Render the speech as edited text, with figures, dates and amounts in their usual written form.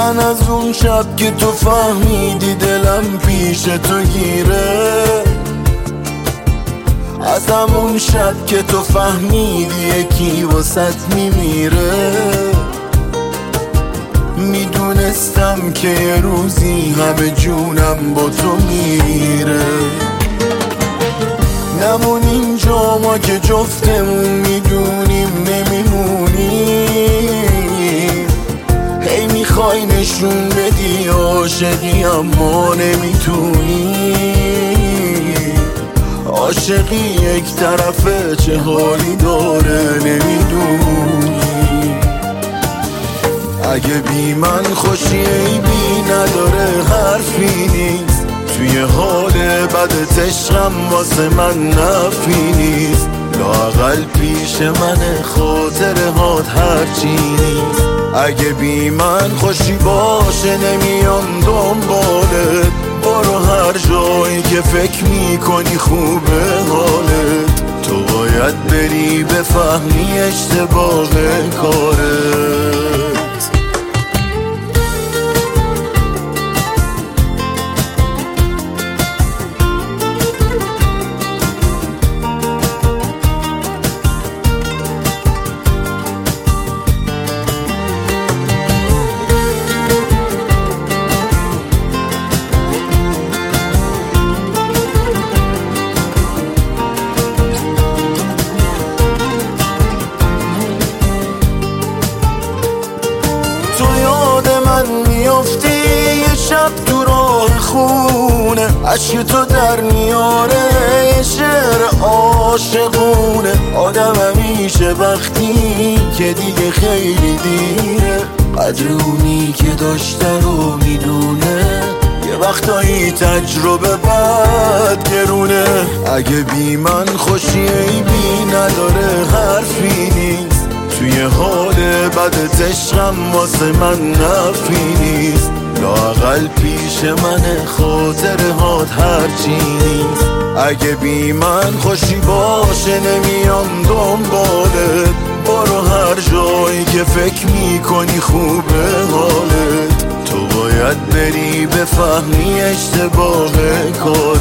من از اون شب که تو فهمیدی دلم پیش تو گیره، از همون شب که تو فهمیدی یکی واسط میمیره، میدونستم که یه روزی همه جونم با تو میره. نمون اینجا ما که جفتمون میدونیم نمیمونیم، هی میخوای نشون بدی عاشقی اما نمیتونی، عاشقی یک طرفه چه حالی داره نمیدونی. اگه بی من خوشی عیبی نداره حرفی نیست، توی حال بدت عشقم واسه من نفی نیست، لااقل پیش من خاطره هات هرچی نیست. اگه بی من خوشی باشه نمیام دنبالت، برو هر جایی که فکر میکنی خوبه حالت، تو باید بری بفهمی اشتباه کارت. میافتی یه شب تو راه خونه، عشق تو در میاره یه شعر عاشقونه. آدم همیشه وقتی که دیگه خیلی دیره، قدر اونی که داشته رو میدونه، یه وقتایی تجربه بد گرونه. اگه بی من خوشی عیبی نداره حرفی نیست، توی حال بدت عشقم واسه من نفی نیست، لااقل پیش من خاطره هات هرچی نیست. اگه بی من خوشی باشه نمیام دنبالت، برو هر جایی که فکر میکنی خوبه حالت، تو باید بری بفهمی اشتباه کار.